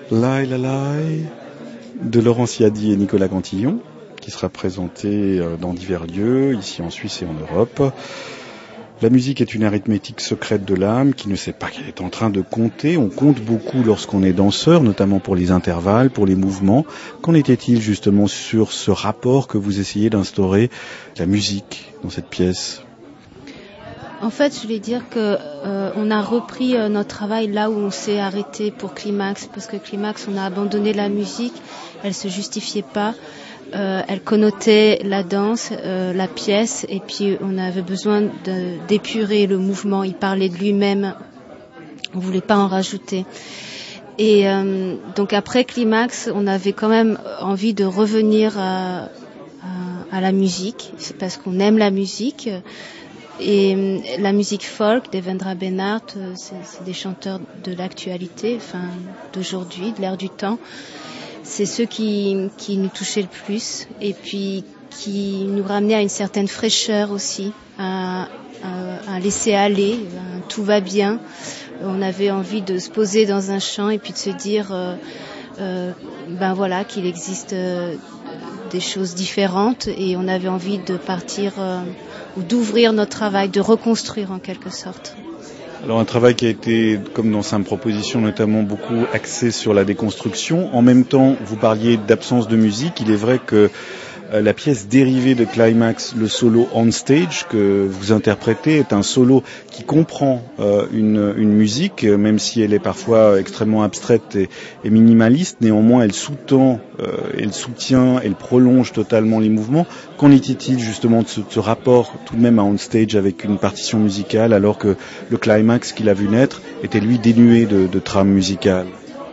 Lai la lai de Laurent Siadi et Nicolas Cantillon, qui sera présenté dans divers lieux, ici en Suisse et en Europe. La musique est une arithmétique secrète de l'âme qui ne sait pas qu'elle est en train de compter. On compte beaucoup lorsqu'on est danseur, notamment pour les intervalles, pour les mouvements. Qu'en était-il justement sur ce rapport que vous essayez d'instaurer, la musique dans cette pièce ? En fait, je voulais dire que on a repris notre travail là où on s'est arrêté pour Climax, parce que Climax, on a abandonné la musique, elle se justifiait pas. Elle connotait la danse, la pièce, et puis on avait besoin d'épurer le mouvement. Il parlait de lui-même, on voulait pas en rajouter. Et donc après Climax, on avait quand même envie de revenir à la musique, c'est parce qu'on aime la musique. Et la musique folk d'Evendra Bennart, c'est des chanteurs de l'actualité, enfin d'aujourd'hui, de l'ère du temps. C'est ceux qui nous touchaient le plus et puis qui nous ramenaient à une certaine fraîcheur aussi, à laisser aller, tout va bien. On avait envie de se poser dans un champ et puis de se dire, ben voilà, qu'il existe des choses différentes et on avait envie de partir ou d'ouvrir notre travail, de reconstruire en quelque sorte. Alors un travail qui a été, comme dans Simple Proposition, notamment beaucoup axé sur la déconstruction. En même temps, vous parliez d'absence de musique. Il est vrai que la pièce dérivée de Climax, le solo On Stage que vous interprétez, est un solo qui comprend une musique, même si elle est parfois extrêmement abstraite et minimaliste. Néanmoins, elle sous-tend, elle soutient, elle prolonge totalement les mouvements. Qu'en était-il justement de ce rapport tout de même à On Stage avec une partition musicale, alors que le Climax qu'il a vu naître était lui dénué de trame musicale?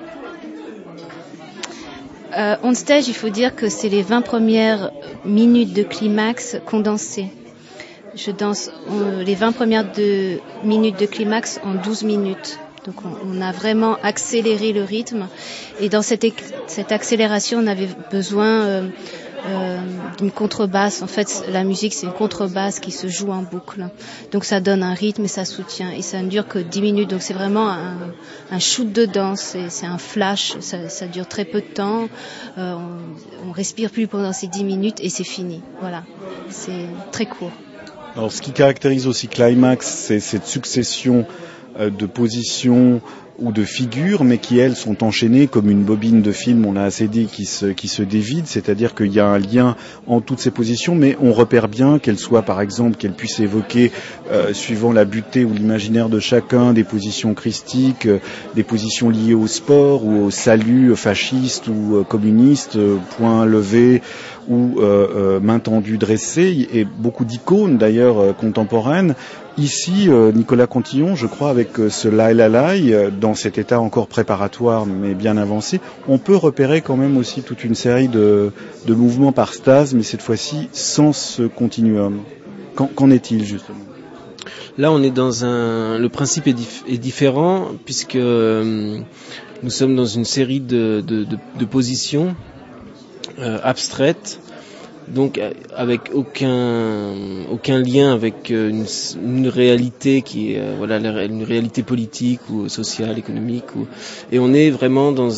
On Stage, il faut dire que c'est les 20 premières minutes de Climax condensées. Je danse les 20 premières minutes de Climax en 12 minutes. Donc on a vraiment accéléré le rythme. Et dans cette accélération, on avait besoin d'une contrebasse. En fait, la musique, c'est une contrebasse qui se joue en boucle. Donc ça donne un rythme et ça soutient. Et ça ne dure que 10 minutes. Donc c'est vraiment un shoot de danse. C'est un flash. Ça dure très peu de temps. On respire plus pendant ces 10 minutes et c'est fini. Voilà. C'est très court. Alors ce qui caractérise aussi Climax, c'est cette succession de positions ou de figures, mais qui, elles, sont enchaînées comme une bobine de film, on l'a assez dit, qui se dévide, c'est-à-dire qu'il y a un lien entre toutes ces positions, mais on repère bien qu'elles soient, par exemple, qu'elles puissent évoquer, suivant la butée ou l'imaginaire de chacun, des positions christiques, des positions liées au sport ou au salut fasciste ou communiste, poing levé ou main tendue dressée, et beaucoup d'icônes d'ailleurs contemporaines. Ici, Nicolas Cantillon, je crois, avec ce Lai la lai, dans cet état encore préparatoire mais bien avancé, on peut repérer quand même aussi toute une série de mouvements par stase, mais cette fois-ci sans ce continuum. Qu'en est-il justement ? Là, on est dans le principe est différent puisque nous sommes dans une série de positions abstraites. Donc avec aucun lien avec une réalité qui est une réalité politique ou sociale, économique, et on est vraiment dans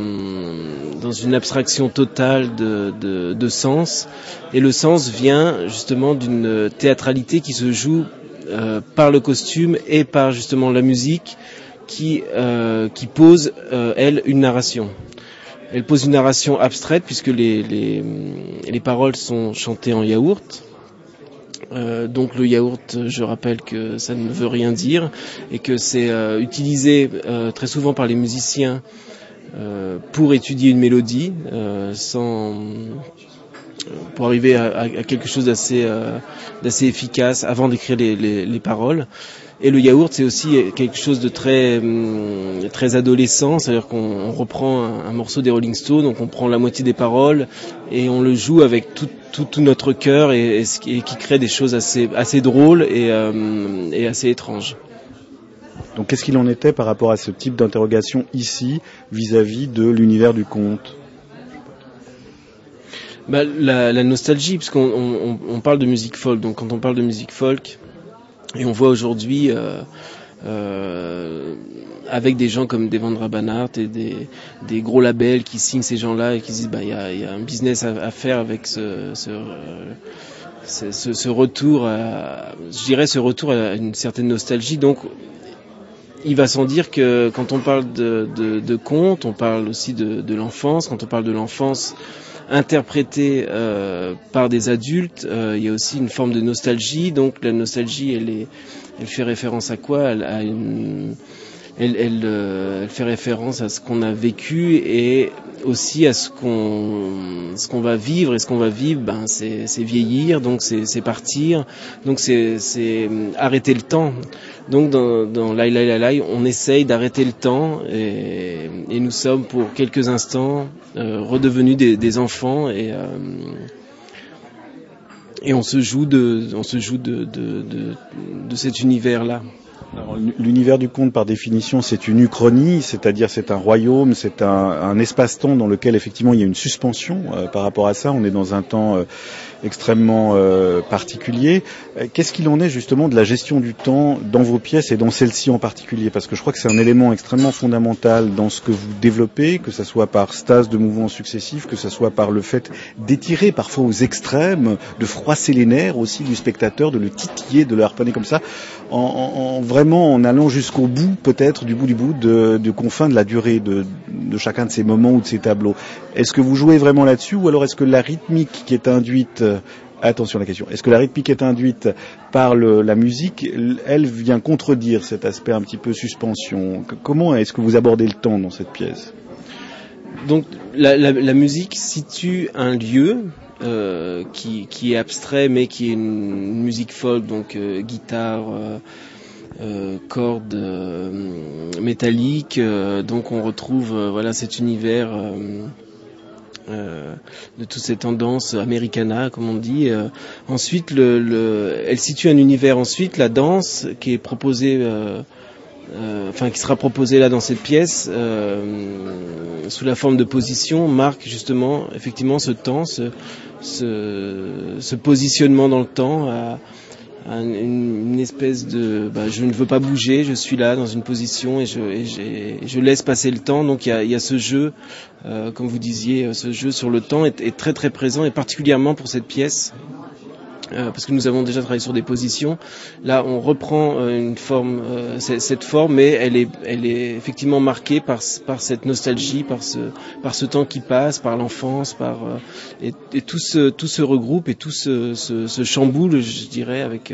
une abstraction totale de sens, et le sens vient justement d'une théâtralité qui se joue par le costume et par justement la musique qui pose elle une narration. Elle pose une narration abstraite puisque les paroles sont chantées en yaourt. Donc le yaourt, je rappelle que ça ne veut rien dire et que c'est utilisé très souvent par les musiciens pour étudier une mélodie, pour arriver à quelque chose d'assez efficace avant d'écrire les paroles. Et le yaourt, c'est aussi quelque chose de très adolescent, c'est-à-dire qu'on reprend un morceau des Rolling Stones, donc on prend la moitié des paroles et on le joue avec tout notre cœur et qui crée des choses assez drôles et assez étranges. Donc qu'est-ce qu'il en était par rapport à ce type d'interrogation ici vis-à-vis de l'univers du conte ? La nostalgie, parce qu'on parle de musique folk, donc quand on parle de musique folk, et on voit aujourd'hui avec des gens comme Devendra Banhart et des gros labels qui signent ces gens-là et qui disent il y a un business à faire avec ce retour ce retour à une certaine nostalgie. Donc il va sans dire que quand on parle de contes, on parle aussi de l'enfance. Quand on parle de l'enfance interprétée par des adultes, il y a aussi une forme de nostalgie. Donc la nostalgie, elle fait référence à quoi? Elle fait référence à ce qu'on a vécu et aussi à ce qu'on va vivre. Et ce qu'on va vivre, c'est vieillir, donc c'est partir, donc c'est arrêter le temps. Donc dans Lai Lai Lai Lai, on essaye d'arrêter le temps et nous sommes pour quelques instants redevenus des enfants et on se joue de cet univers-là. Alors, l'univers du conte, par définition, c'est une uchronie, c'est-à-dire c'est un royaume, c'est un espace-temps dans lequel effectivement il y a une suspension par rapport à ça. On est dans un temps extrêmement particulier. Qu'est-ce qu'il en est justement de la gestion du temps dans vos pièces et dans celle-ci en particulier? Parce que je crois que c'est un élément extrêmement fondamental dans ce que vous développez, que ça soit par stase de mouvements successifs, que ça soit par le fait d'étirer parfois aux extrêmes, de froisser les nerfs aussi du spectateur, de le titiller, de le harponner comme ça, vraiment en allant jusqu'au bout, peut-être, du bout de confins de la durée de chacun de ces moments ou de ces tableaux. Est-ce que vous jouez vraiment là-dessus, ou alors est-ce que la rythmique qui est induite, attention à la question, est-ce que la rythmique est induite par la musique, elle vient contredire cet aspect un petit peu suspension? Comment est-ce que vous abordez le temps dans cette pièce? Donc la musique situe un lieu qui est abstrait, mais qui est une musique folk, donc guitare, cordes métalliques, donc on retrouve cet univers de toutes ces tendances americana, comme on dit. Ensuite, elle situe un univers. Ensuite, la danse qui est proposée, qui sera proposée là dans cette pièce, sous la forme de position, marque justement, effectivement, ce temps, ce positionnement dans le temps, à une espèce de je ne veux pas bouger, je suis là dans une position et je laisse passer le temps. Donc il y a ce jeu, comme vous disiez, ce jeu sur le temps est très très présent, et particulièrement pour cette pièce, parce que nous avons déjà travaillé sur des positions. Là on reprend une forme, cette forme, mais elle est effectivement marquée par cette nostalgie, par ce temps qui passe, par l'enfance, et tout se regroupe et tout se chamboule, je dirais, avec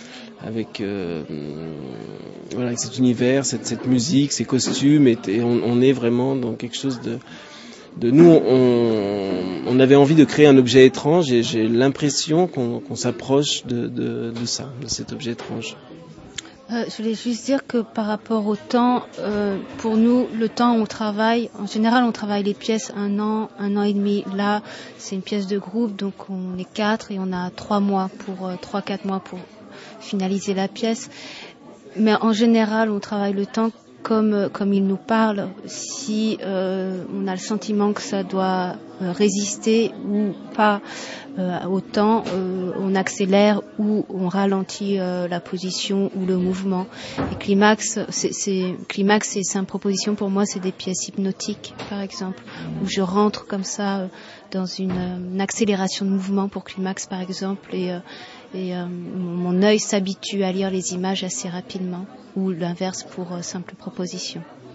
cet univers, cette musique, ces costumes, et on est vraiment dans quelque chose de nous. On avait envie de créer un objet étrange, et j'ai l'impression qu'on s'approche de ça, de cet objet étrange. Je voulais juste dire que par rapport au temps, pour nous, le temps on travaille, en général on travaille les pièces un an et demi. Là, c'est une pièce de groupe, donc on est 4 et on a 3-4 mois pour finaliser la pièce. Mais en général, on travaille le temps comme il nous parle. Si on a le sentiment que ça doit résister ou pas au temps, on accélère ou on ralentit la position ou le mouvement. Et Climax, c'est une proposition pour moi, c'est des pièces hypnotiques, par exemple, où je rentre comme ça dans une accélération de mouvement pour Climax, par exemple, et mon œil s'habitue à lire les images assez rapidement, ou l'inverse pour simple proposition.